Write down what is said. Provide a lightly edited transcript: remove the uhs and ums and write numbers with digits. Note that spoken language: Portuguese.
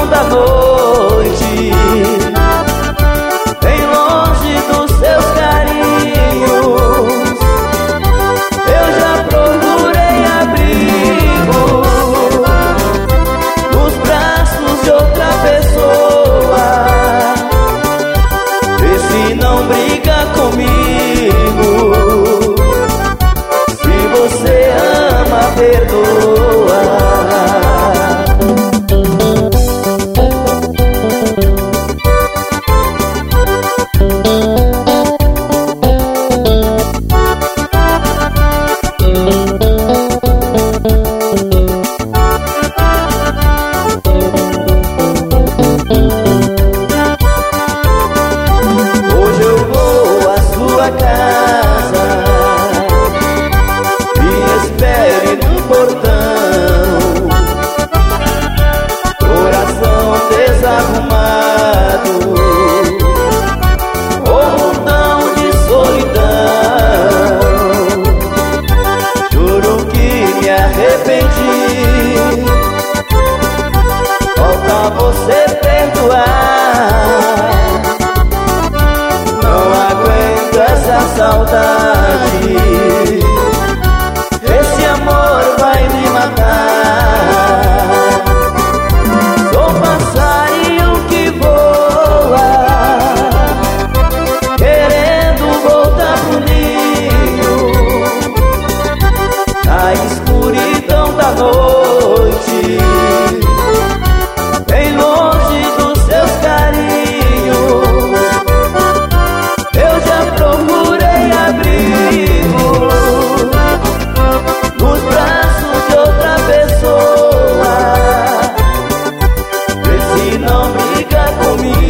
escuridão da noite, bem longe dos seus carinhos. Eu já procurei abrigo nos braços de outra pessoa. Vê se não briga comigo. Se você ama, perdoa. Hoje eu vou à sua casa, me espere no portão. Coração desarrumado, um mundão de solidão. Juro que me arrependi, falta você perdoar. Não aguento essa saudade, esse amor vai me matar. Sou passarinho que voa, querendo voltar pro ninho. Na escuridão da noite, bem longe dos seus carinhos. Eu já procurei abrigo nos braços de outra pessoa. Vê se não briga comigo.